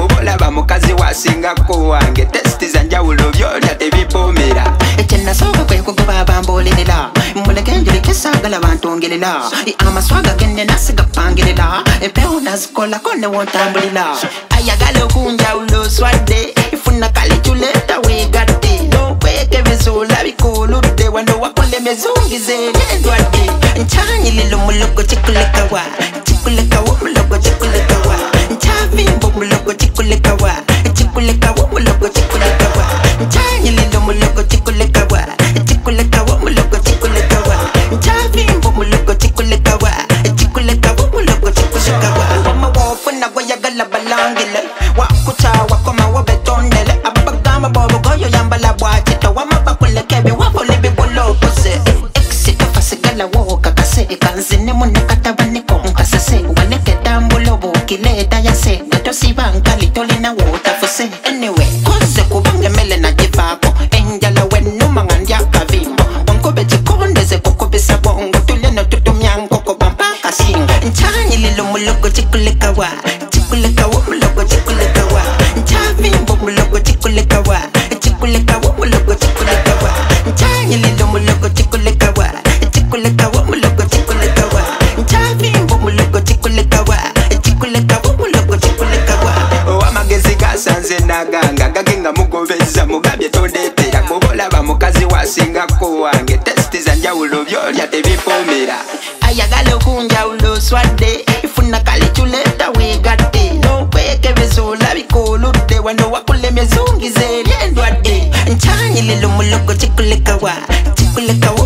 kubola ba mukazi wasinga ko wange testi zanjawulo byolya tebipomera ekyenasooka kwe kugoba bambolerera mulegendere kesagala bantongerera amaswaga gende nasigapangirira empewo nazikolako ne wontambulira ayagala okunjawulo swadde ifuna kaliculeta wegadde n'okwekebezo olabikoludde wano wakuleme zungize endwadde nkyanyilila omulogo kikulekawa kikulekawa omulogo kikulekawa nkyavimba omulogo kikulekawa kikulekawa omulogo kikulekawa nkyanyilila omulogo kikulekawa kikulekawa omulogo kikulekawa nkyavimba omulogo kikulekawa kikulekawa omulogo kikulekawa wamawofuna gweyagala balangile wakutawa koma wabetondele abagamba bobogoyo yambala bwakito wamabakulekebe wavolebibulokose exitofasigala wokakase kanzine munekatabaniko nkasese wanekedambulo bukileta yase netosibankali tolina wotafuse anyway koze kubangemele najivako enjala wenuma ngandyakavimbo wankobe chikondeze kokobisa bongo tuleno tutumyankoko bampakasingo nchanyililo mulogo chikulekawa chikulekawa mulogo chikulekawa nchavimbo mulogo chikulekawa chikulekawa mulogo chikulekawa nchanyililo mulogo chikulekawa chikulekawa mulogo chikulekawa nchavimbo mulogo chikulekawa chikulekawa mulogo chikulekawa amagezi gasanze naganga gagenga mugobeza mugabye tondetera kubola ba mukazi wasinga ko wange testi zanjawulo byolya tebipomera ayagala okunjawulo swadde ifuna kaliculeta wegadde n'okwekebezo olabikoludde wano wakuleme zungize eryendwadde nkyanyilila omulogo kikulekawa kikulekawa